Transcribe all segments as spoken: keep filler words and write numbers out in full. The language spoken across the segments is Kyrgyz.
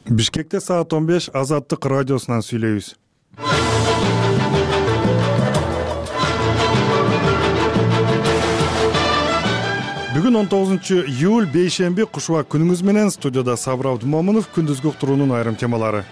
Бишкекте саат он беш Азаттык радиосунан сүйлөйбүз. Бүгүн он тогузунчу июль бейшемби кушуа күнүңүз менен. Студияда Сабыр Абдумомунов. Күндүзгү уктуруунун айрым темалары.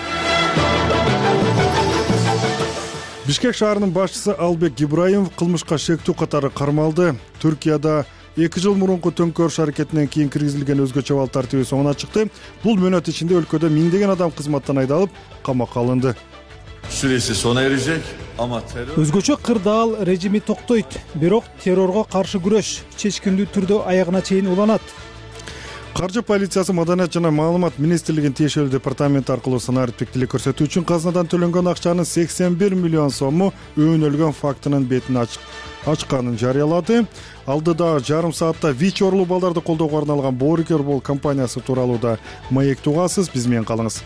Бишкек шаарынын башчысы Албек Ибраимов кылмышка шектүү катары кармалды. Түркияда эки жыл мурунку төңкөрүш аракетинен кийин киргизилген өзгөчө абал тартиби соңуна чыкты. Бул мөөнөт ичинде өлкөдө миңдеген адам кызматтан айдалып, камакка алынды. Süresi sona erecek ama terör... Өзгөчө кырдаал режими токтойт, бирок террорго каршы күрөш чечкиндүү түрдө аягына чейин уланат. Каржы полициясы Маданият жана маалымат министрлигинин тиешелүү департаменти аркылуу санариптиктилик көрсөтүү үчүн казнадан төлөнгөн акчанын сексен бир миллион сому өөнөлгөн фактынын бетин ачканын жарыялады. Алдыда жарым саатта ВИЧ оорулуу балдарды колдоого арналган Боорукер Бол компаниясы тууралуу да маектик угасыз. Биз менен калыңыз.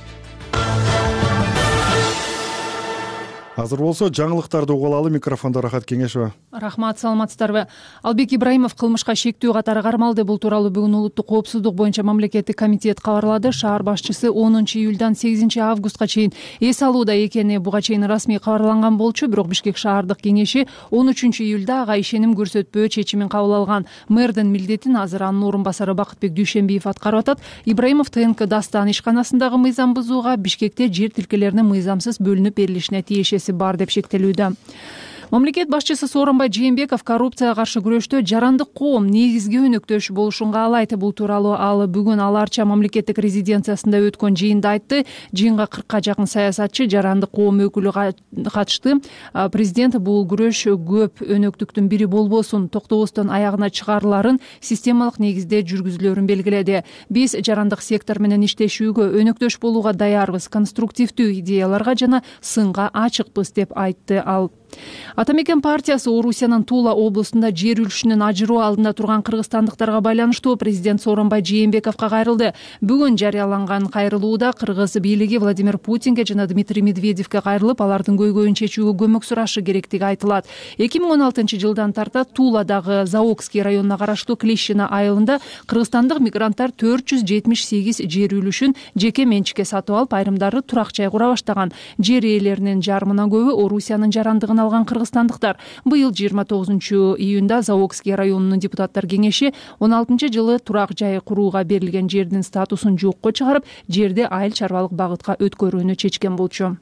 Азыр болсо жаңылыктарды угулалы. Микрофондо Рахат Кеңешова. Рахмат, саламатсыздарбы. Албек Ибраимов кылмышка шектүү катары кармалды. Бул тууралуу бүгүн улуттук коопсуздук боюнча мамлекеттик комитет кабарлады. Шаар башчысы онунчу июльдан сегизинчи августка чейин эс алууда экени буга чейин расмий кабарланган болчу. Бирок Бишкек шаардык кеңеши он үчүнчү июлда ага ишеним көрсөтпөө чечимин кабыл алган. Мэрдин милдетин азыр анын орун басары Бакытбек Дүйшөнбиев аткарып атат. Ибраимов ТНК Дастан ишканасындагы мыйзам бузууга, Бишкекте жер тилкелеринин мыйзамсыз бөлүнүп берилишине тиешеси бар деп шектелүүдө. Мамлекет башчысы Сооронбай Жээнбеков коррупцияга каршы күрөштө жарандык коом негизги өнөктөш болушун каалайт. Бул тууралуу ал бүгүн Ала Арча мамлекеттик резиденциясында өткөн жыйында айтты. Жыйынга кыркка жакын саясатчы, жарандык коом өкүлү катышты. Президент бул күрөш көп өнөктүктүн бири болбосун, токтобостон аягына чыгарыларын системалык негизде жүргүзүлөрүн белгиледи. Биз жарандык сектор менен иштешүүгө, өнөктөш болууга даярбыз, конструктивдүү идеяларга жана сынга ачыкпыз деп айтты ал. Атамекен партиясы Орусиянын Тула облусунда жер үлүшүнүн ажыроо алдында турган кыргызстандыктарга байланыштуу президент Сооронбай Жээнбековго кайрылды. Бүгүн жарыяланган кайрылууда кыргыз бийлиги Владимир Путинге жана Дмитрий Медведевке кайрылып, алардын көйгөйүн чечүүгө көмөк сурашы керектиги айтылат. эки миң он алтынчы жылдан тарта Туладагы Заокский районуна караштуу Клещина айылында кыргызстандык мигранттар төрт жүз жетимиш сегиз жер үлүшүн жеке менчикке сатып алып, айрымдары турак жай кура баштаган. Жер ээлеринин жарымынан көбү Орусиянын жарандыгын алган кыргызстандыктар. Быйыл жыйырма тогузунчу июнда Заокский районунун депутаттар кеңеши он алтынчы жылы турак жай курууга берилген жердин статусун жокко чыгарып, жерди айыл чарбалык багытка өткөрүүнү чечкен болчу.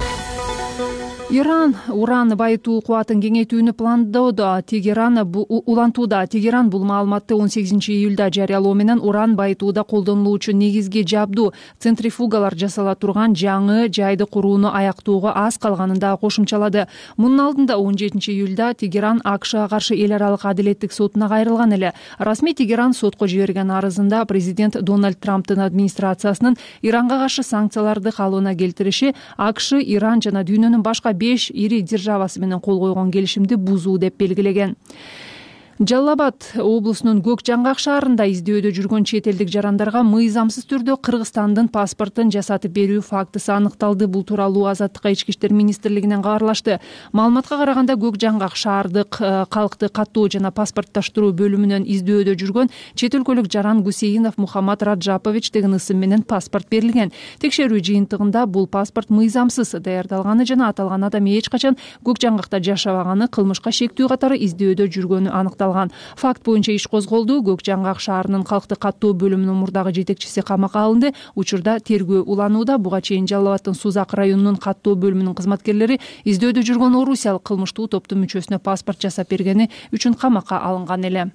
Иран уран байытуу кубатын кеңейтүүнү пландоодо. Тегеран улантууда. Тегеран бул маалыматты он сегизинчи июлда жарыялоо менен уран байытууда колдонулуучу негизги жабдуу центрифугалар жасала турган жаңы жайды курууну аяктоого аз калганын да кошумчалады. Мунун алдында он жетинчи июлда Тегеран АКШга каршы эл аралык адилеттик сотуна кайрылган эле. Расмий Тегеран сотко жиберген арызында президент Дональд Трамптын администрациясынын Иранга каршы санкцияларды калыбына келтириши АКШ, Иран жана дүйнөнүн башка беш ири державасы менен кол койгон келишимди бузуу деп белгилеген. Жалал-Абад облусунун Көк Жаңгак шаарында издөөдө жүргөн чет элдик жарандарга мыйзамсыз түрдө Кыргызстандын паспортун жасатып берүү фактысы аныкталды. Бул тууралуу Азаттыкка ички иштер министрлигинен кабарлашты. Маалыматка караганда Көк Жаңгак шаардык калкты каттоо жана паспорттоштуруу бөлүмүнөн издөөдө жүргөн чет өлкөлүк жаран Гусейнов Мухаммад Раджапович деген ысым менен паспорт берилген. Текшерүү жыйынтыгында бул паспорт мыйзамсыз даярдалганы жана аталган адам эч качан Көк Жаңгакта жашабаганы, кылмышка шектүү катары издөөдө жүргөнү аныкталган. Факт боюнча иш козголду. Көк Жаңгак шаарынын калкты каттоо бөлүмүнүн мурдагы жетекчиси камакка алынды. Учурда тергөө уланууда. Буга чейин Жалал-Абадтын Сузак районунун каттоо бөлүмүнүн кызматкерлери издөөдө жүргөн орусиялык кылмыштуу топтун мүчөсүнө паспорт жасап бергени үчүн камакка алынган эле.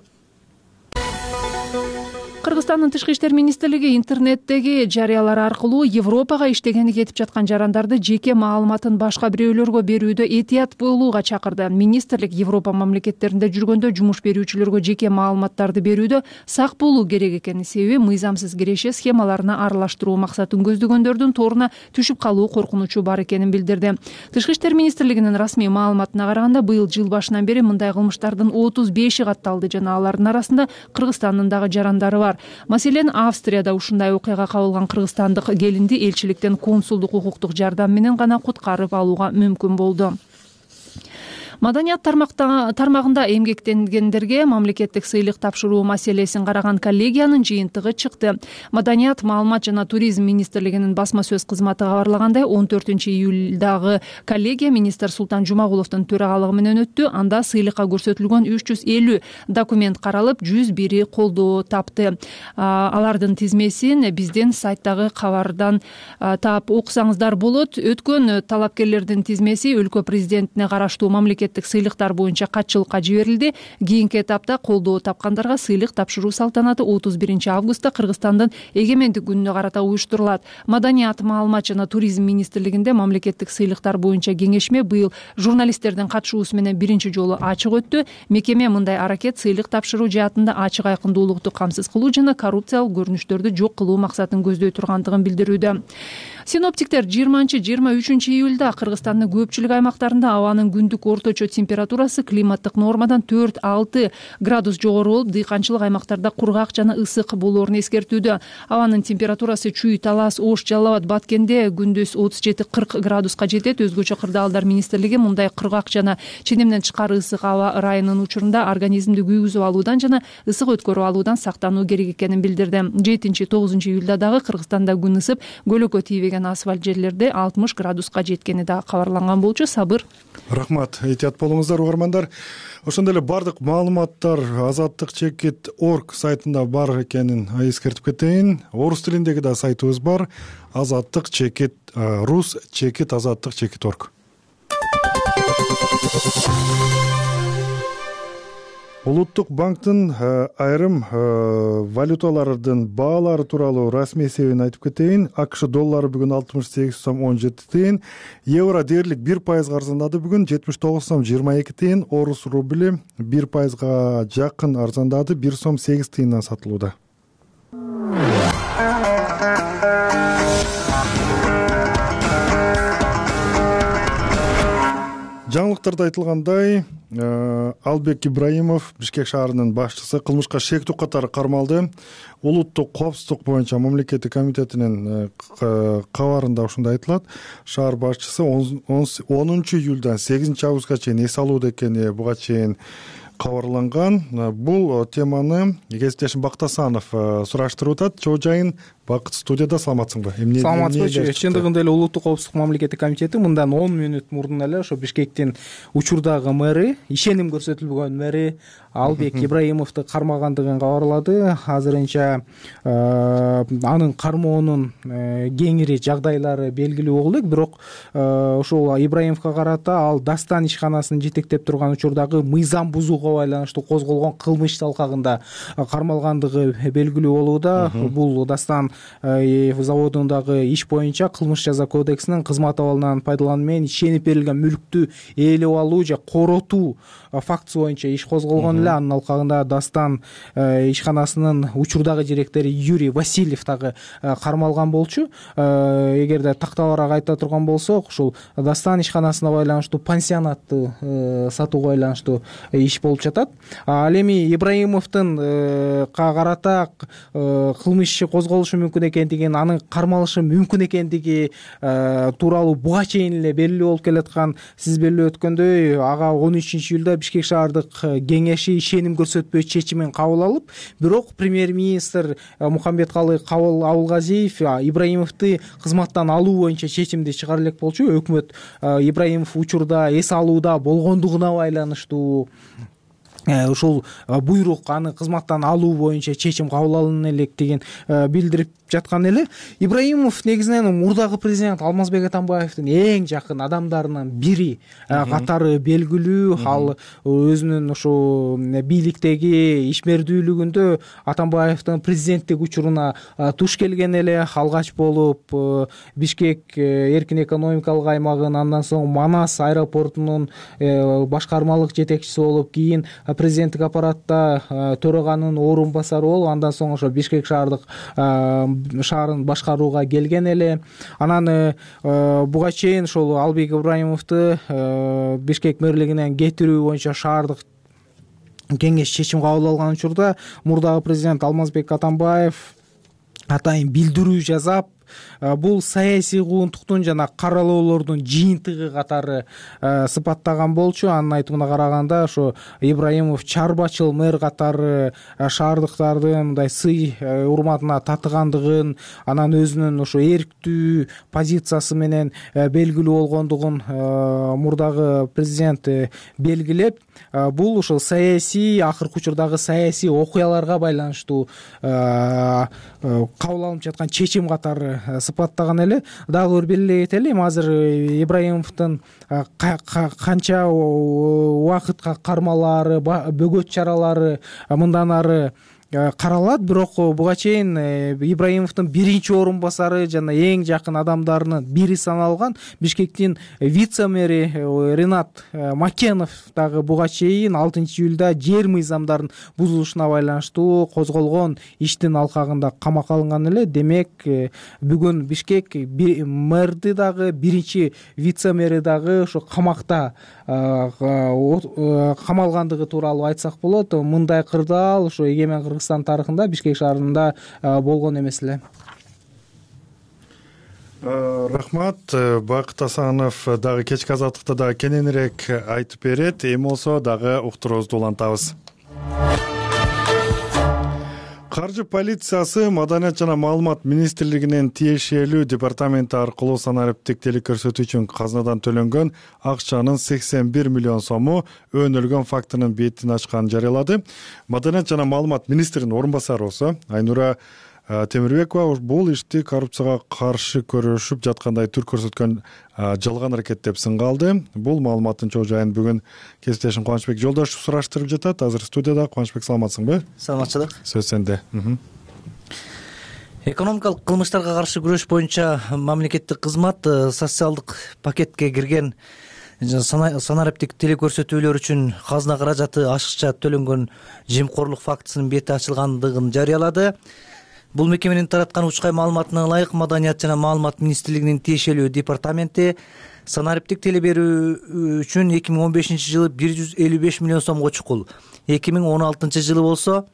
Кыргызстандын тышкы иштер министрлиги интернеттеги жарыялар аркылуу Европага иштегени кетип жаткан жарандарды жеке маалыматын башка бирөөлөргө берүүдө этият болууга чакырды. Министрлик Европа мамлекеттеринде жүргөндө жумуш берүүчүлөргө жеке маалыматтарды берүүдө сак болуу керек экени, себеби мыйзамсыз киреше схемаларына аралаштыруу максатын көздөгөндөрдүн торуна түшүп калуу коркунучу бар экенин билдирди. Тышкы иштер министрлигинин расмий маалыматына караганда, быйыл жыл башынан бери мындай кылмыштардын отуз беши катталды жана алардын арасында Кыргызстандын дагы жарандары бар. Маселен, Австрияда ушундай окуяга кабылган кыргызстандык келинди элчиликтен консулдук укуктук жардам менен гана куткарып алууга мүмкүн болду. Маданият тармагында эмгектенгендерге мамлекеттик сыйлык тапшыруу маселесин караган коллегиянын жыйынтыгы чыкты. Маданият, маалымат жана туризм министрлигинин басма сөз кызматы кабарлагандай, он төртүнчү июлдагы коллегия министр Султан Жумагуловдун төрагалыгы менен өттү. Анда сыйлыкка көрсөтүлгөн үч жүз элүү документ каралып, жүз бири колдоо тапты. Алардын тизмесин биздин сайттагы кабардан таап окусаңыздар болот. Өткөн талапкерлердин тизмеси өлкө президентине караштуу мамлекеттик сыйлыктар боюнча катчылыкка жиберилди. Кийинки этапта колдоо тапкандарга сыйлык тапшыруу салтанаты отуз биринчи августта Кыргызстандын эгемендик күнүнө карата уюштурулат. Маданият, маалымат жана туризм министрлигинде мамлекеттик сыйлыктар боюнча кеңешме быйыл журналисттердин катышуусу менен биринчи жолу ачык өттү. Мекеме мындай аракет сыйлык тапшыруу жаатында ачык айкындуулукту камсыз кылуу жана коррупциялык көрүнүштөрдү жок кылуу максатын көздөй тургандыгын билдирүүдө. Синоптиктер жыйырманчы жыйырма үчүнчү июлда Кыргызстандын көпчүлүк аймактарында абанын күндүк орточо температурасы климаттык нормадан төрт алты градус жогору болуп, дыйканчылык аймактарда кургак жана ысык болоорун эскертүүдө. Абанын температурасы Чүй, Талас, Ош, Жалал Абад, Баткенде күндүз отуз жети кырк градуска жетет. Өзгөчө Кырдаалдар министрлиги мындай кургак жана ченемден тышкары ысык аба ырайынын учурунда организмди күйгүзүп алуудан жана ысык өткөрүп алуудан сактануу керек экенин билдирди. жетинчи тогузунчу июлда дагы Кыргызстанда күн ысып, көлөкө тийбеген асфальт жерлерде алтымыш градуска жеткени да кабарланган болчу. Сабыр. Рахмат. Этият болуңуздар, угармандар. Ошондой эле бардык маалыматтар азаттык чекит точка орг сайтында бар экенин эскертип кетейин. Орус тилиндеги да сайтыбыз бар. азаттык чекит рус чекит азаттык чекит точка орг. Улуттук банктын айрым валюталардын баалары тууралуу расмий эсебин айтып кетейин. АКШ доллары бүгүн алтымыш сегиз сом он жети тыйын, евро дээрлик бир пайызга арзандады бүгүн жетимиш тогуз сом жыйырма эки тыйын, орус рубли бир пайызга жакын арзандады, бир сом сегиз тыйындан сатылууда. Жаңылыктарда айтылгандай, Албек Ибраимов, Бишкек шаарынын башчысы, кылмышка шектүү катары кармалды. Улуттук коопсуздук боюнча мамлекеттик комитетинин кабарында ушундай айтылат. Шаар башчысы онунчу июлдан сегизинчи августка чейин эс алууда экени буга чейин кабарланган. Бул теманы кесиптешим Бактасанов сураштырып атат. Чоо жайын Бакыт студияда. Саламатсыңбы? Саламатсызбы. Чындыгында эле Улуттук коопсуздук мамлекеттик комитети мындан он мүнөт мурдун эле ошо Бишкектин учурдагы мэри, ишеним көрсөтүлбөгөн мэри Албек Ибраимовду кармагандыгын кабарлады. Азырынча анын кармоонун кеңири жагдайлары белгилүү болду, бирок ошол Ибраимовго карата ал Дастан ишканасын жетектеп турган учурдагы мыйзам бузууга байланыштуу козголгон кылмыш талкагында кармалгандыгы белгилүү болууда. Бул Дастан заводундагы иш боюнча кылмыш жаза кодексинин кызмат абалынан пайдалануу менен ишенип берилген мүлктү ээлеп алуу же коротуу фактысы боюнча иш козголгон эле. Анын алкагында Дастан ишканасынын учурдагы директору Юрий Васильев дагы кармалган болчу. Эгерде тактабараак айта турган болсок, ушул Дастан ишканасына байланыштуу пансионатты сатууга байланыштуу иш болуп жатат. Ал эми Ибраимовдун карата кылмыш иши козголушу мүмкүн экендигин, анын кармалышы мүмкүн экендиги тууралуу буга чейин эле белгилүү болуп келаткан. Сиз белгилеп өткөндөй, ага он үчүнчү июлда Бишкек шаардык кеңеши ишеним көрсөтпөө чечимин кабыл алып, бирок премьер-министр Мухамбеткалы Абылгазиев Ибраимовду кызматтан алуу боюнча чечимди чыгара элек болчу. Өкмөт Ибраимов учурда эс алууда болгондугуна байланыштуу ушул буйрук, аны кызматтан алуу боюнча чечим кабыл алына элек деген билдирип жаткан эле. Ибраимов негизинен мурдагы президент Алмазбек Атамбаевдин эң жакын адамдарынын бири катары белгилүү. Ал өзүнүн ошо бийликтеги ишмердүүлүгүндө Атамбаевдин президенттик учуруна туш келген эле. Алгач болуп Бишкек эркин экономикалык аймагын, андан соң Манас аэропортунун башкармалык жетекчиси болуп, кийин президенттик аппаратта төраганын орун басары болуп, андан соң ошо Бишкек шаардык шаарын башкарууга келген эле. Анан буга чейин ошол Албек Ибраимовду Бишкек мэрлигинен кетирүү боюнча шаардык кеңеш чечим кабыл алган учурда мурдагы президент Алмазбек Атамбаев атайын билдирүү жасап, бул саясий куугунтуктун жана каралоолордун жыйынтыгы катары сыпаттаган болчу. Анын айтымына караганда ошо Ибраимов чарбачыл мэр катары шаардыктардын мындай сый урматына татыгандыгын, анан өзүнүн ошо эрктүү позициясы менен белгилүү болгондугун мурдагы президент белгилеп, бул ушул саясий акыркы учурдагы саясий окуяларга байланыштуу кабыл алынып жаткан чечим катары сыпаттаган эле. Дагы бир белгилей кетели, эми азыр Ибраимовдун канча убакытка кармалаары, бөгөт чаралары мындан ары каралат. Бирок буга чейин Ибраимовдун биринчи орун басары жана эң жакын адамдарынын бири саналган Бишкектин вице-мэри Ринат Макенов дагы буга чейин алтынчы июлда жер мыйзамдарын бузулушуна байланыштуу козголгон иштин алкагында камакка алынган эле. Демек бүгүн Бишкек мэрди дагы, биринчи вице-мэри дагы ошо камакта камалгандыгы тууралуу айтсак болот. Мындай кырдаал ошо эгемен Кыргызстан тарыхында Бишкек шаарында болгон эмес эле. Рахмат. Бакыт Асанов дагы кечки азаттыкта дагы кененирээк айтып берет. Эми болсо дагы уктуруубузду улантабыз. Каржы полициясы Маданият жана маалымат министрлигинин тиешелүү департаменти аркылуу санариптик телекөрсөтүү үчүн казнадан төлөнгөн акчанын сексен бир миллион сому өөнөлгөн фактынын бетин ачканын жарыялады. Маданият жана маалымат министринин орун басары болсо Айнура Темирбекова бул ишти коррупцияга каршы көрүшүп жаткандай түр көрсөткөн жалган аракет деп сынга алды. Бул маалыматтын чоо жайын бүгүн кесиптешим Кубанычбек Жолдошев сураштырып жатат. Азыр студияда. Кубанычбек, саламатсыңбы? Саламатчылык. Сөз сенде. Экономикалык кылмыштарга каршы күрөш боюнча мамлекеттик кызмат социалдык пакетке кирген санариптик телекөрсөтүүлөр үчүн казна каражаты ашыкча төлөнгөн жемкорлук фактысынын бети ачылгандыгын жарыялады. Бул мекеменин тараткан учкай маалыматына ылайык Маданият жана маалымат министрлигинин тиешелүү департаменти санариптик теле берүү үчүн эки миң он бешинчи жылы бир жүз элүү беш миллион сомго чукул, эки миң он алтынчы жылы болсо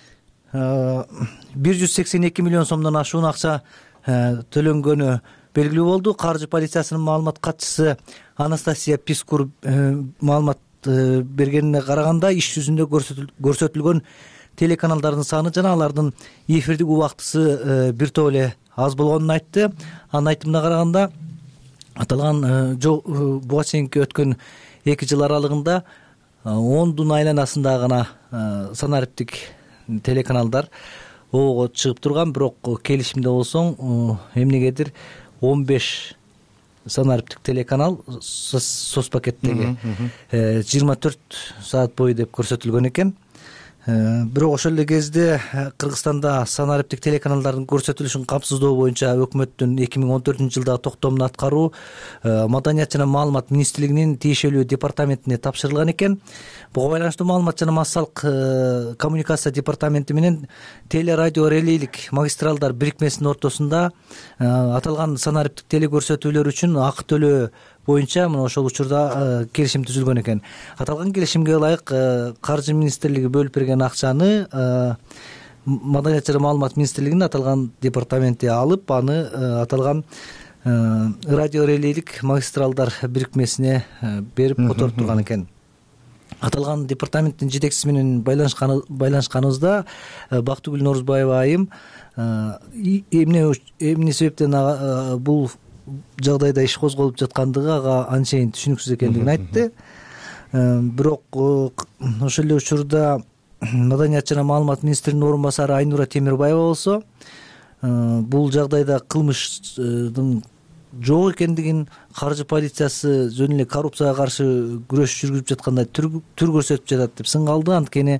бир жүз сексен эки миллион сомдон ашуун акча төлөнгөнү белгилүү болду. Каржы полициясынын маалымат катчысы Анастасия Пискур маалымат бергенине караганда, иш жүзүндө көрсөтүлгөн телеканалдардын саны жана алардын эфирдик убактысы бир топ эле аз болгонун айтты. Анын айтымына караганда, аталган буга чейинки өткөн эки жыл аралыгында ондун айланасында гана санариптик телеканалдар оого чыгып турган, бирок келишимде болсоң эмнегедир он беш санариптик телеканал соцпакеттеги жыйырма төрт саат бою деп көрсөтүлгөн экен. Бирок ошол эле кезде Кыргызстанда санариптик телеканалдардын көрсөтүлүшүн камсыздоо боюнча өкмөттүн эки миң он төртүнчү жылдагы токтомун аткаруу Маданият жана маалымат министрлигинин тиешелүү департаментине тапшырылган экен. Буга байланыштуу маалымат жана массалык коммуникация департаменти менен теле радио релейлик магистралдар бирикмесинин ортосунда аталган санариптик телекөрсөтүүлөр үчүн акы төлөө боюнча мына ошол учурда келишим түзүлгөн экен. Аталган келишимге ылайык Каржы министрлиги бөлүп берген акчаны Маданият жана маалымат министрлигинин аталган департаменти алып, аны аталган радио релейлик магистралдар бирикмесине берип которуп турган экен. Аталган департаменттин жетекчиси менен байланышканыбызда Бактыгүл Норузбаева айым эмне эмне себептен бул жагдайда иш козголуп жаткандыгы ага анчейин түшүнүксүз экендигин айтты. Бирок ошол эле учурда Маданият жана маалымат министринин орун басары Айнура Темирбаева болсо бул жагдайда кылмыштын жок экендигин, каржы полициясы жөн эле коррупцияга каршы күрөш жүргүзүп жаткандай түр көрсөтүп жатат деп сынга алды. Анткени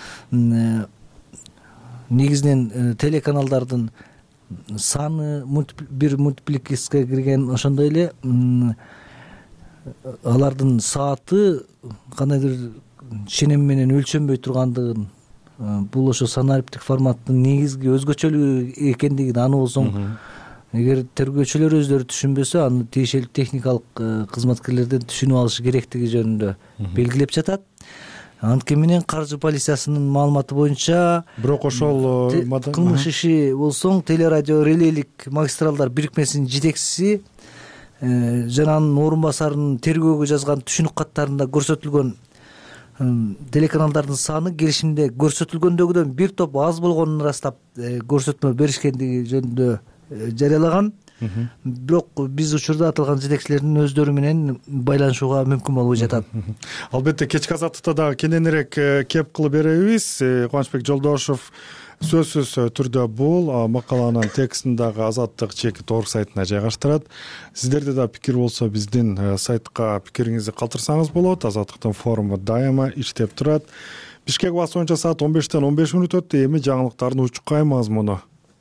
негизинен телеканалдардын саны бир мультиплекске кирген, ошондой эле алардын сааты кандайдыр ченем менен өлчөнбөй тургандыгын, бул ошо санариптик форматтын негизги өзгөчөлүгү экендигин аны болсоң эгер тергөөчүлөр өздөрү түшүнбөсө, аны тиешелүү техникалык кызматкерлерден түшүнүп алышы керектиги жөнүндө белгилеп жатат. Анткени менен каржы полициясынын маалыматы боюнча бирок ошол кылмыш иши болсоң телерадио релейлик магистралдар бирикмесинин жетекчиси жана анын орун басарынын тергөөгө жазган түшүнүк каттарында көрсөтүлгөн телеканалдардын саны келишимде көрсөтүлгөндөгүдөн бир топ аз болгонун ырастап көрсөтмө беришкендиги жөнүндө жарыялаган. Бирок биз учурда аталган жетекчилердин өздөрү менен байланышууга мүмкүн болбой жатат. Албетте кечки азаттыкта дагы кененирээк кеп кылып беребиз. Кубанычбек Жолдошов сөзсүз түрдө бул макаланын текстин дагы Азаттык чекит орг сайтына жайгаштырат. Сиздерде да пикир болсо биздин сайтка пикириңизди калтырсаңыз болот. Азаттыктын форуму дайыма иштеп турат. Бишкек убакыты боюнча саат он бештен он беш мүнөт өттү. Эми жаңылыктардын учукай мазмуну.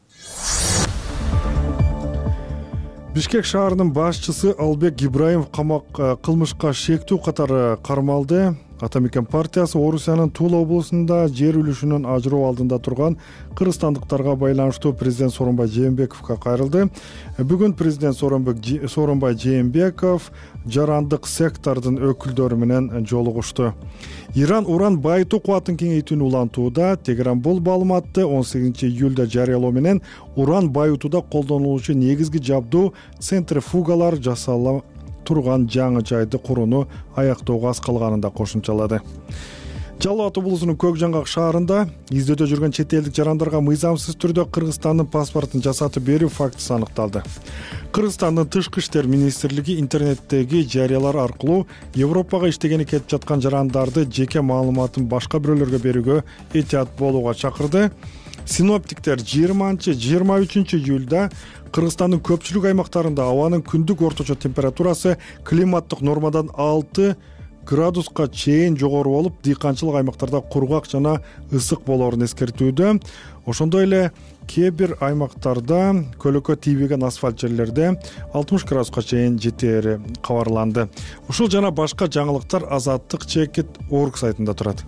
Бишкек шаарынын башчысы Албек Ибраимов камак кылмышка шектүү катары кармалды. Атамекен партиясы Орусиянын Тула облусунда жер үлүшүнөн ажыроо алдында турган кыргызстандыктарга байланыштуу президент Сооронбай Жээнбековго кайрылды. Бүгүн президент Сооронбай Жээнбеков жарандык сектордун өкүлдөрү менен жолугушту. Иран уран байытуу кубатын кеңейтүүнү улантууда. Тегеран бул маалыматты он сегизинчи июлда жарыялоо менен уран байытууда колдонулуучу негизги жабдуу центрифугалар жасала турган жаңы жайды курууну аяктоого аз калганын да кошумчалады. Жалал Абад облусунун Көк Жаңгак шаарында издөөдө жүргөн чет элдик жарандарга мыйзамсыз түрдө Кыргызстандын паспортун жасатып берүү фактысы аныкталды. Кыргызстандын Тышкы иштер министрлиги интернеттеги жарыялар аркылуу Европага иштегени кетип жаткан жарандарды жеке маалыматын башка бирөөлөргө берүүгө этият болууга чакырды. Синоптиктер жыйырманчы жыйырма үчүнчү июлда Кыргызстандын көпчүлүк аймактарында абанын күндүк орточо температурасы климаттык нормадан алты градуска чейин жогору болуп, дыйканчылык аймактарда кургак жана ысык болоорун эскертүүдө. Ошондой эле кээ бир аймактарда көлөкө тийбеген асфальт жерлерде алтымыш градуска чейин жетери кабарланды. Ушул жана башка жаңылыктар Азаттык чекит орг сайтында турат.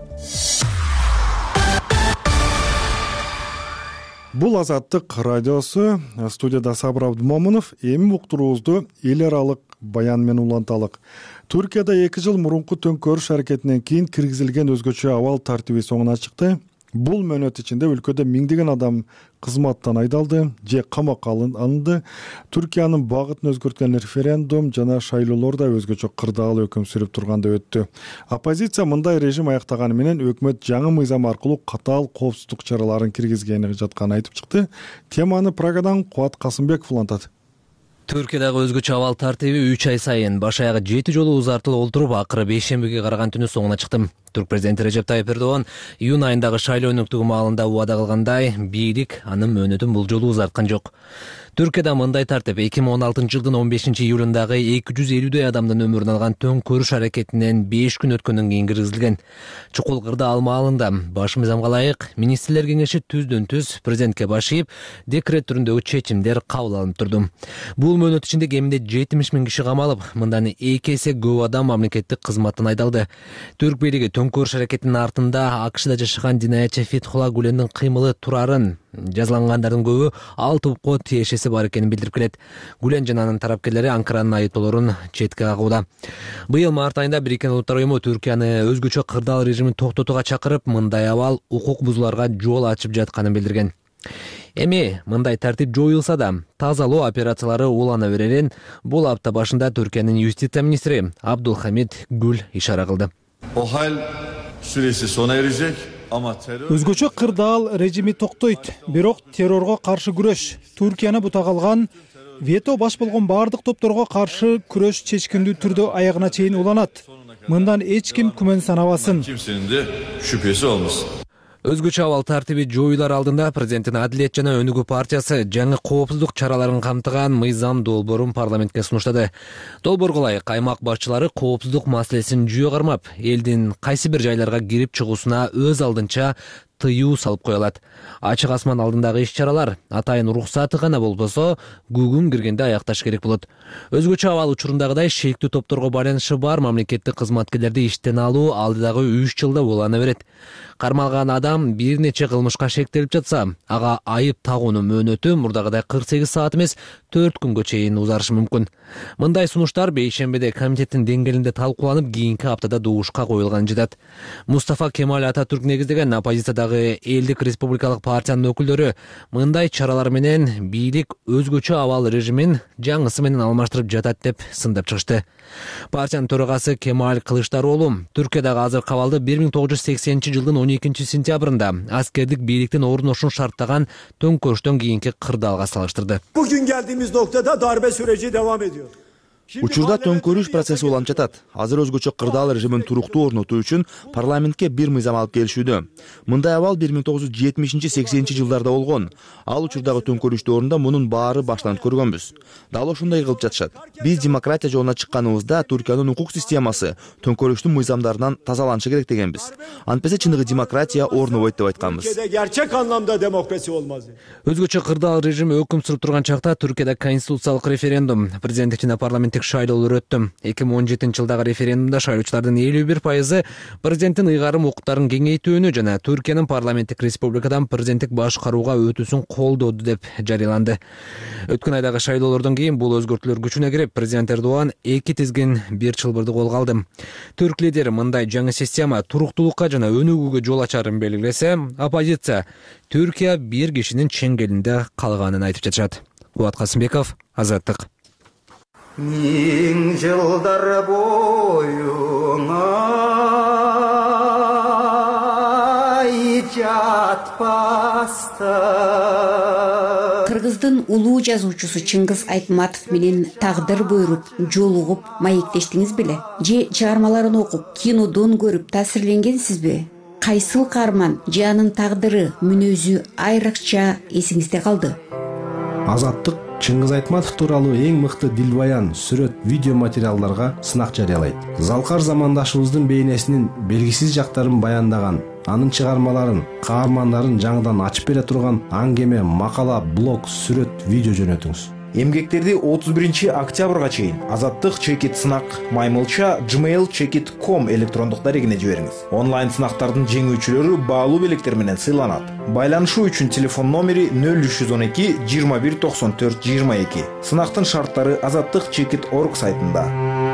Бул Азаттык радиосу. Студияда Сабыр Абдымомунов. Эми уктуруубузду эл аралык баян менен уланталык. Түркияда эки жыл мурунку төңкөрүш аракетинен кийин киргизилген өзгөчө абал тартиби соңуна чыкты. Бул мөөнөт ичинде өлкөдө миңдеген адам кызматтан айдалды же камакка алынды. Түркиянын багытын өзгөрткөн референдум жана шайлоолор да өзгөчө кырдаал өкүм сүрүп турганда өттү. Оппозиция мындай режим аяктаганы менен өкмөт жаңы мыйзам аркылуу катаал коопсуздук чараларын киргизгени жатканын айтып чыкты. Теманы Прагадан Кубат Касымбеков улантат. Түркиядагы өзгөчө абал тартиби үч ай сайын баш аягы жети жолу узартылып олтуруп, акыры бейшембиге караган түнү соңуна чыкты. Түрк президенти Режеп Тайып Эрдоган июнь айындагы шайлоо өнөктүгү маалында убада кылгандай, бийлик анын мөөнөтүн бул жолу узарткан жок. Түркияда мындай тартип эки миң он алтынчы жылдын он бешинчи июлундагы эки жүз элүүдөй адамдын өмүрүн алган төңкөрүш аракетинен беш күн өткөндөн кийин киргизилген. Чукул кырдаал маалында баш мыйзамга ылайык министрлер кеңеши түздөн түз президентке баш ийип, декрет түрүндөгү чечимдер кабыл алынып турду. Бул мөөнөт ичинде кеминде жетимиш миң киши камалып, мындан эки эсе көп адам мамлекеттик кызматтан айдалды. Түрк бийлиги төңкөрүш аракетинин артында АКШда жашаган динаятчы Фетхулла Гулендин кыймылы турарын, жазалангандардын көбү ал топко тиешеси бар экенин билдирип келет. Гулен жана анын тарапкерлери Анкаранын айыптоолорун четке кагууда. Быйыл март айында Бириккен Улуттар уюму Түркияны өзгөчө кырдаал режимин токтотууга чакырып, мындай абал укук бузууларга жол ачып жатканын билдирген. Эми мындай тартип жоюлса да, тазалоо операциялары улана берерин бул апта башында Түркиянын юстиция министри Абдулхамид Гүл ишара кылды. O hal süresi sona erecek ama terör... Өзгөчө кырдаал режими токтойт, бирок террорго каршы күрөш, Түркияны бута калган вето баш болгон бардык топторго каршы күрөш чечкиндүү түрдө аягына чейин уланат. Мындан эч ким күмөн санабасын. Kimsenin de şüphesi olmasın. Өзгөчө абал тартиби жоюлар алдында президенттин Адилет жана Өнүгүү партиясы жаңы коопсуздук чараларын камтыган мыйзам долбоорун парламентке сунуштады. Долбоорго ылайык аймак башчылары коопсуздук маселесин жүйө кармап, элдин кайсы бир жайларга кирип чыгуусуна өз алдынча тыюу салып кое алат. Ачык асман алдындагы иш чаралар атайын уруксаты гана болбосо күгүн киргенде аякташ керек болот. Өзгөчө абал учурундагыдай шектүү топторго байланышы бар мамлекеттик кызматкерлерди иштен алуу алдыдагы үч жылда улана берет. Кармалган адам бир нече кылмышка шектелип жатса, ага айып тагуунун мөөнөтү мурдагыдай кырк сегиз саат эмес төрт күнгө чейин узарышы мүмкүн. Мындай сунуштар бейшембиде комитеттин деңгээлинде талкууланып, кийинки аптада дуушка коюлган жатат. Мустафа Кемаль Ататүрк негиздеген оппозициядагы Элдик республикалык партиянын өкүлдөрү мындай чаралар менен бийлик өзгөчө абал режимин жаңысы менен алмаштырып жатат деп сындап чыгышты. Партиянын төрагасы Кемаль Кылычдароğlu Түркиядагы азыркы абалды бир миң тогуз жүз сексенинчи жылдын он экинчи сентябрында аскердик бийликтин орношун шарттаган төңкөрүштөн кийинки кырдаалга салыштырды. Bugün geldiğimiz noktada darbe süreci devam ediyor. Учурда төңкөрүш процесси уланып жатат. Азыр өзгөчө кырдаал режимин туруктуу орнотуу үчүн парламентке бир мыйзам алып келишүүдө. Мындай абал бир миң тогуз жүз жетимишинчи сексенинчи жылдарда болгон. Ал учурдагы төңкөрүштү орунда мунун баары баштанып көргөнбүз. Дал ошондой кылып жатышат. Биз демократия жолуна чыкканыбызда Түркиянын укук системасы төңкөрүштүн мыйзамдарынан тазаланышы керек дегенбиз. Антпесе чыныгы демократия орнобойт деп айтканбыз. Gerçek anlamda demokrasi olmaz. Өзгөчө кырдаал режими өкүм сүрүп турган чакта Түркияда конституциялык референдум, президенттик жана парламенттик шайлоолор өттү. эки миң он жетинчи жылдагы референдумда шайлоочулардын элүү бир пайызы президенттин ыйгарым укуктарын кеңейтүүнү жана Түркиянын парламенттик республикадан президенттик башкарууга өтүүсүн колдоду деп жарыяланды. Өткөн айдагы шайлоолордон кийин бул өзгөртүүлөр күчүнө кирип, президент Эрдоган эки тизгин бир чылбырды колго алды. Түрк лидери мындай жаңы система туруктуулукка жана өнүгүүгө жол ачарын белгилесе, оппозиция Түркия бир кишинин чеңгелинде калганын айтып жатышат. Кубат Касымбеков, Азаттык. Миң жылдар боюңа жатпаста. Кыргыздын улуу жазуучусу Чыңгыз Айтматов менен тагдыр буйруп, жолугуп, маектештиңиз беле? Же чыгармаларын окуп, кинодон көрүп таасирленгенсизби? Кайсыл каарман же анын тагдыры, мүнөзү айрыкча эсиңизде калды? Азаттык Чыңгыз Айтматов тууралуу эң мыкты дилбаян, сүрөт, видео материалдарга сынак жарыялайт. Залкар замандашыбыздын бейнесинин белгисиз жактарын баяндаган, анын чыгармаларын, каармандарын жаңыдан ачып бере турган аңгеме, макала, блог, сүрөт, видео жөнөтүңүз. Эмгектерди отуз биринчи октябрга чейин Азаттык чекит сынак маймылча gmail чекит точка ком электрондук дарегине жибериңиз. Онлайн сынактардын жеңүүчүлөрү баалуу белектер менен сыйланат. Байланышуу үчүн телефон номери нөл үч жүз он эки жыйырма бир токсон төрт жыйырма эки. Сынактын шарттары азаттык чекит точка орг сайтында.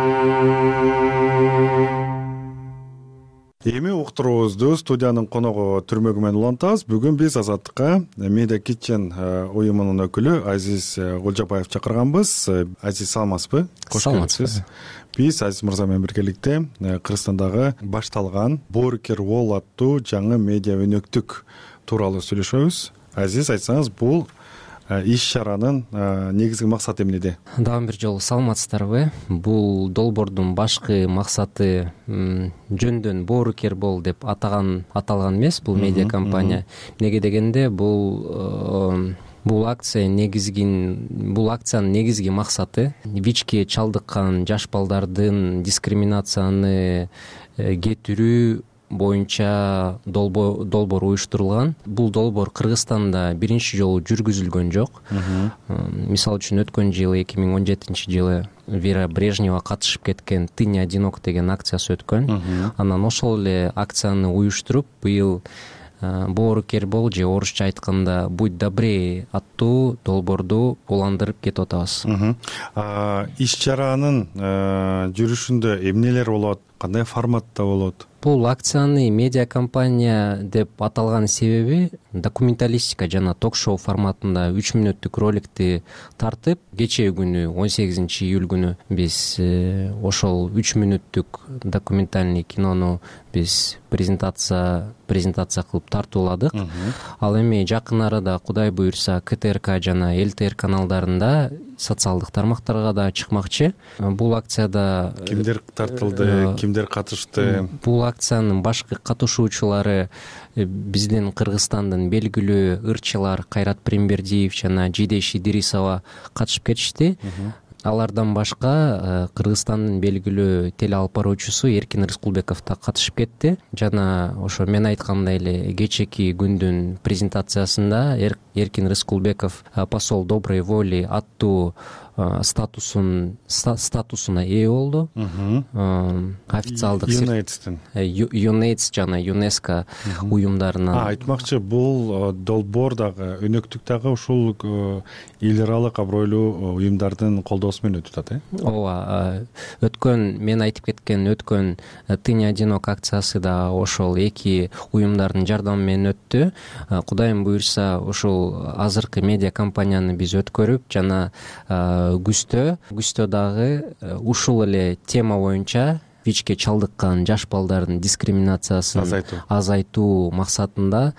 Эми уктуруубузду студиянын коногу түрмөгү менен улантабыз. Бүгүн биз Азаттыкка Media Kitchen уюмунун өкүлү Азиз Гулжапаев чакырганбыз. Азиз, саламатсызбы? Кош келипсиз. Биз Азиз мырза менен биргеликте Кыргызстандагы башталган Borker Wall аттуу жаңы медиа өнөктүк тууралуу сүйлөшөбүз. Азиз, айтсаңыз, бул иш чаранын негизги максаты эмнеде? Дагы бир жолу саламатсыздарбы? Бул долбоордун башкы максаты жөндөн Borker Wall деп атаган аталган эмес, бул медиа компания. Эмнеге дегенде бул Бул акция негизгин, бул акциянын негизги максаты ВИЧке чалдыккан жаш балдардын дискриминацияны кетирүү боюнча долбоор уюштурулган. Бул долбоор Кыргызстанда биринчи жолу жүргүзүлгөн жок. Мисалы үчүн өткөн жылы эки миң он жетинчи жылы Вера Брежнева катышып кеткен «Ты не одинок» деген акциясы өткөн. Анан ошол эле акцияны уюштуруп, быйыл Borker Wall же орусча айтканда «Будь добрее» аттуу долбоорду уландырып кетип атабыз. Иш чаранын жүрүшүндө эмнелер болот? Кандай форматта болот? Бул акцияны медиа компания деп аталган себеби документалистика жана ток-шоу форматында үч мүнөттүк роликти тартып, кечээ күнү он сегизинчи июль күнү биз ошол үч мүнөттүк документальный кинону биз презентация презентация кылып тартууладык. Ал эми жакын арада Кудай буйрса КТРК жана ЛТР каналдарында социалдык тармактарга да чыкмакчы. Бул акцияда кимдер тартылды, кимдер катышты? Бул акциянын башкы катышуучулары биздин Кыргызстандын белгилүү ырчылар Кайрат Прембердиев жана Жидеш Идрисова катышып кетишти. алардан башка Кыргызстандын белгилүү теле алып баруучусу Эркин Рыскулбеков да катышып кетти. Жана ошо мен айткандай эле кечээки күндүн презентациясында Эркин Рыскулбеков посол доброй воли аттуу статусун статусуна ээ болду. Официалдык юнейтстин юнейтс жана ЮНЕСКО уюмдарынан. Айтмакчы, бул долбоор дагы өнөктүк дагы ушул эл аралык абройлуу уюмдардын колдоосу менен өтүп атат, э? Ооба, өткөн мен айтып кеткен өткөн Ты не одинок акциясы да ошол эки уюмдардын жардамы менен өттү. Кудайым буйрса ушул азыркы медиа компанияны биз өткөрүп жана күздө күздө дагы ушул эле тема боюнча ВИЧке чалдыккан жаш балдардын дискриминациясын азайтуу азайтуу максатында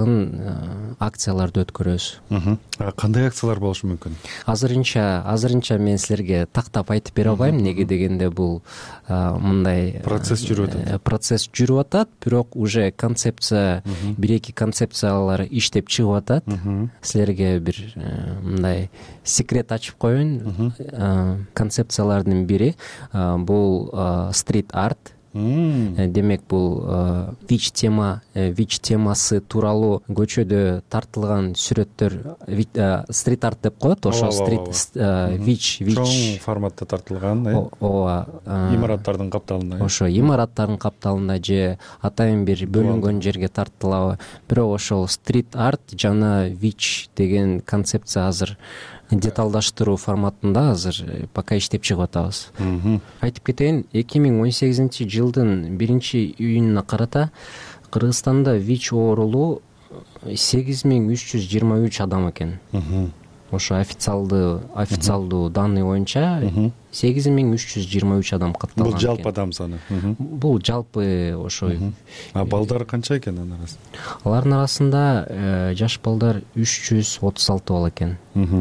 дагы акцияларды өткөрөбүз. Кандай акциялар болушу мүмкүн? Азырынча азырынча мен силерге тактап айтып бере албайм, неге дегенде бул мындай процесс жүрүп атат. Процесс жүрүп атат, бирок уже концепция бир эки концепциялар иштеп чыгып атат. Силерге бир мындай секрет ачып коеюн. Концепциялардын бири бул стрит арт. Демек бул ВИЧ тема ВИЧ темасы тууралуу көчөдө тартылган сүрөттөр стрит арт деп коет. Ошо стрит ВИЧ ВИЧ чоң форматта тартылган, э? Ооба. Имараттардын капталында. Ошо имараттардын капталында же атайын бир бөлүнгөн жерге тартылабы. Бирок ошол стрит арт жана ВИЧ деген концепция азыр деталдаштыруу форматында азыр пока иштеп чыгып атабыз. Айтып кетейин, эки миң он сегизинчи жылдын биринчи июнуна карата Кыргызстанда ВИЧ оорулуу сегиз миң үч жүз жыйырма үч адам экен. Ошо официалдуу официалдуу данный боюнча сегиз миң үч жүз жыйырма үч адам катталган. Бул жалпы адам саны. Бул жалпы ошо. А балдар канча экен анын арасында? Алардын арасында жаш балдар үч жүз отуз алты бала экен.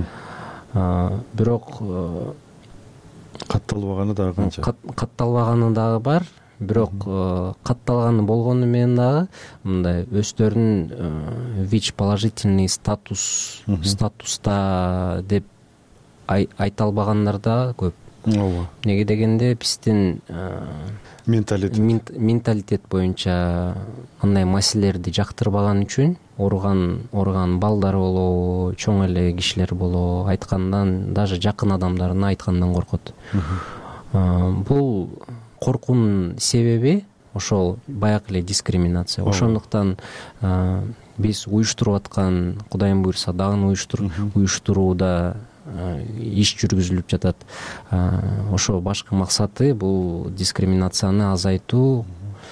Бирок катталбаганы дагы канча? Катталбаганы дагы бар. Бирок катталганы болгону менен дагы мындай өздөрүнүн ВИЧ положительный статус статуста деп айта албагандар да көп. Ооба. Неге дегенде биздин менталитет менталитет боюнча андай маселелерди жактырбаган үчүн ооруган ооруган балдар болобу, чоң эле кишилер болобу айткандан, даже жакын адамдарына айткандан коркот. Бул коркуунун себеби ошол баягы эле дискриминация. Ошондуктан биз уюштуруп аткан, Кудайым буйрса дагы уюштурууда иш жүргүзүлүп жатат. Ошо башкы максаты бул дискриминацияны азайтуу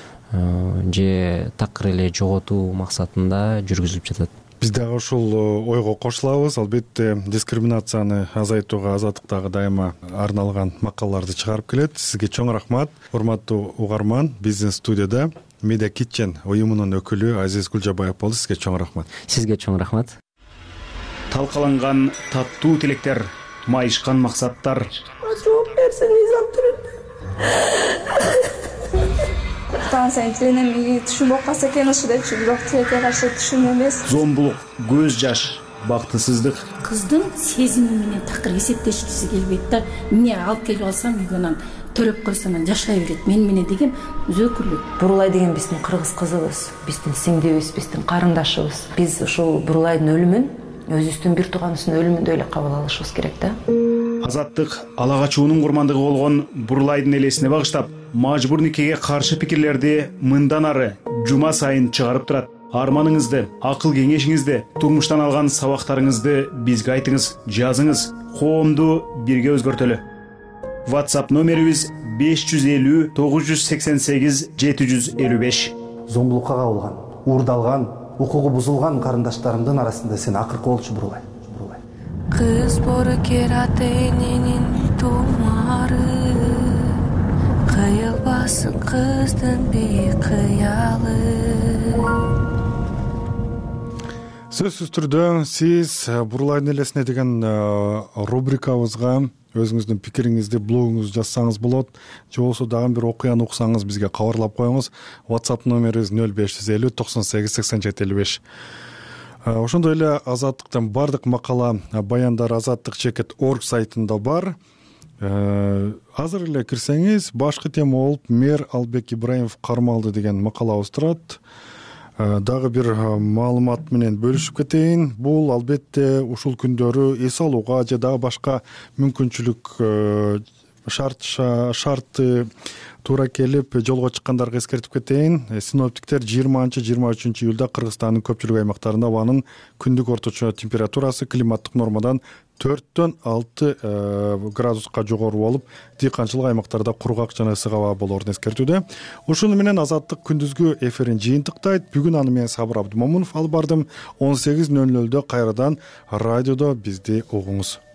же такыр эле жоготуу максатында жүргүзүлүп жатат. Биз дагы ушул ойго кошулабыз. Албетте дискриминацияны азайтууга Азаттык дагы дайыма арналган макалаларды чыгарып келет. Сизге чоң рахмат. Урматтуу угарман, биздин студияда Media Kitchen уюмунун өкүлү Азиз Гүлжабаев болду. Сизге чоң рахмат. Сизге чоң рахмат. Талкаланган таттуу тилектер, майышкан максаттар. Жооп берсеңиз антырып. Таң сайын тиленем, түшүнүп калса экен ушу депчи, бирок тилекке каршы түшүн эмес. Зомбулук, көз жаш, бактысыздык. Кыздын сезими менен такыр эсептешкиси келбейт да. Эмне алып келип алсам үйгөнөн төлөп койсом жашай берет. Мен менен деген зөөкүрлүк. Бурулай деген биздин кыргыз кызыбыз, биздин сиңдибиз, биздин карындашыбыз. Биз ушул Бурулайдын өлүмүн өзүбүздүн бир тууганыбыздын өлүмүндөй эле кабыл алышыбыз керек да. Азаттык ала качуунун курмандыгы болгон Бурулайдын элесине багыштап, мажбур никеге каршы пикирлерди мындан ары жума сайын чыгарып турат. Арманыңызды, акыл кеңешиңизди, турмуштан алган сабактарыңызды бизге айтыңыз, жазыңыз. Коомду бирге өзгөртөлү. WhatsApp номерибиз беш жүз элүү тогуз жүз сексен сегиз жети жүз элүү беш. Зомбулукка кабылган, уурдалган, укугу бузулган карындаштарымдын арасында сен акыркы болчу Бурулай. Бурулай. Кыз боркер ата эненин тумары, кыйылбасын кыздын бейкыялы. Сөзсүз түрдө сиз Бурулайдын элесине деген рубрикабызга өзүңүздүн пикириңизди, блогуңузду жазсаңыз болот. Же болбосо дагы бир окуяны уксаңыз бизге кабарлап коюңуз. WhatsApp номерибиз нөл беш жүз элүү токсон сегиз сексен жети элүү беш. Ошондой эле Азаттыктын бардык макала, баяндар азаттык чекит орг сайтында бар. азыр эле кирсеңиз башкы тема болуп мэр Албек Ибраимов кармалды деген макалабыз турат. Дагы бир маалымат менен бөлүшүп кетейин. Бул албетте ушул күндөрү эс алууга же дагы башка мүмкүнчүлүк шарт шарты туура келип жолго чыккандарга эскертип кетейин. Синоптиктер жыйырманчы жыйырма үчүнчү июлда Кыргызстандын көпчүлүк аймактарында абанын күндүк орточо температурасы климаттык нормадан төрттөн алты градуска жогору болуп, дыйканчылык аймактарда кургак жана ысык аба болоорун эскертүүдө. Ушуну менен Азаттык күндүзгү эфирин жыйынтыктайт. Бүгүн аны менен Сабыр Абдымомунов алып бардым. он сегиз нөл нөлдө кайрадан радиодо бизди угуңуз.